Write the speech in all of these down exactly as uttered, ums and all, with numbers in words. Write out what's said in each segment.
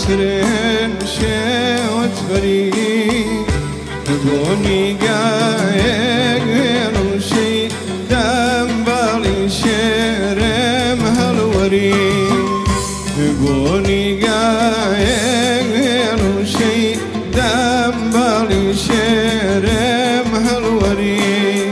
سرين شوت فريق بوني قايق وشي دم بالي شرم هالوريق بوني قايق وشي دم بالي شرم هالوريق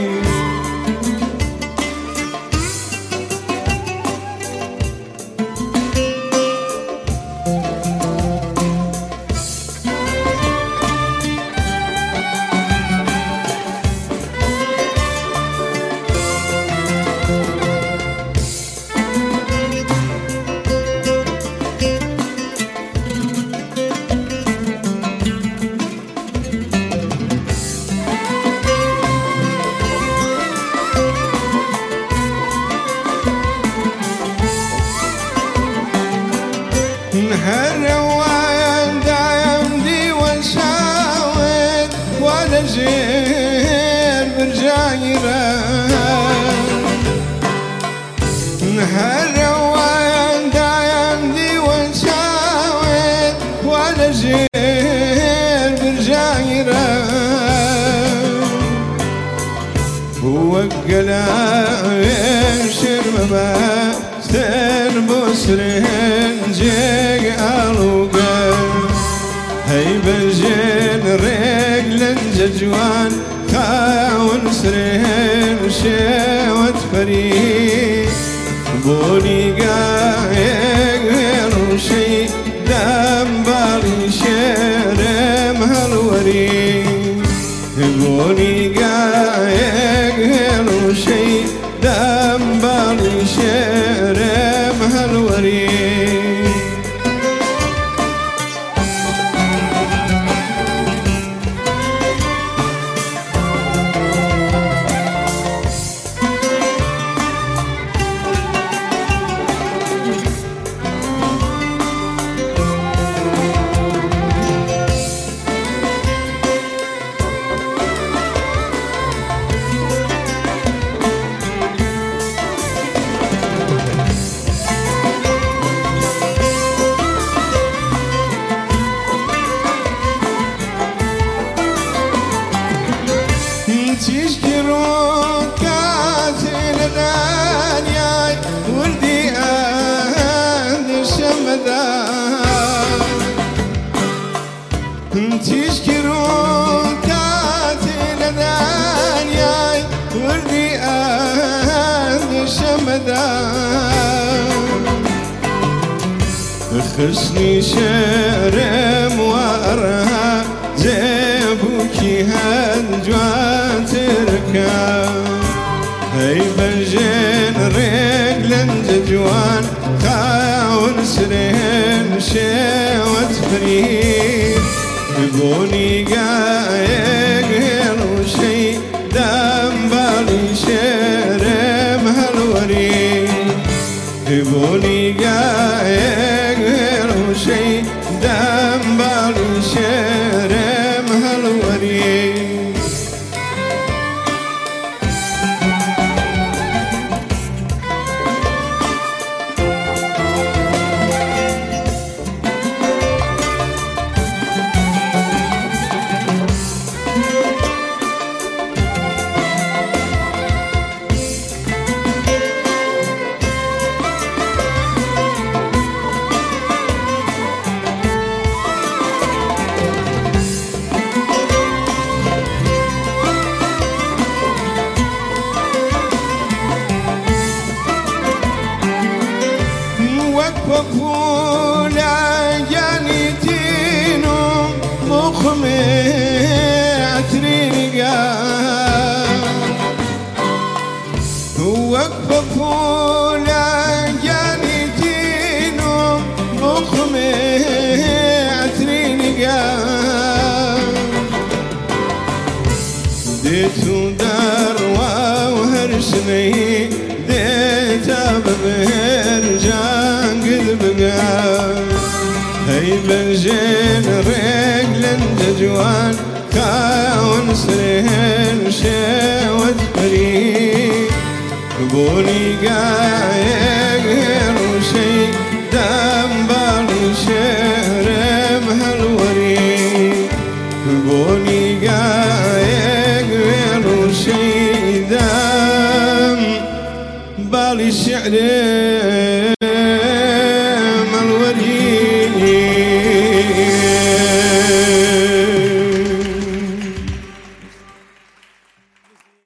هالرواية دايم دي وشاود ولا جير برجايرة هالرواية دايم دي وشاود ولا جير برجايرة هو القلاع شرمبا بسرين جيق ألوقا هاي بجين رجل ججوان خاون سرين شوت فريق بوني قايق وشي دم بالي شرم هالوريق بوني قايق وشي دم بالي شرم هالوريق تشكرون كاتل دانياي ولدي أهل الشمدان تشكرون كاتل دانياي ولدي أهل الشمدان خصني شرم وأرها زيبوكي هالجوان تركا هاي بجين رجل ججوان خاون سرين شوت فريق بوني قايق وشي دم بالي شرم هالوريق بوني قايق وشي دم بالي شرم هالوريق وفولا جانيتينو مخمي عترينيقا وفولا جانيتينو مخمي عترينيقا ديتو دروا وهرشني ديتا ببهرجان قد بقى هاي بنجين رجل ججوان كاون سرين شوت فريق بوني قايق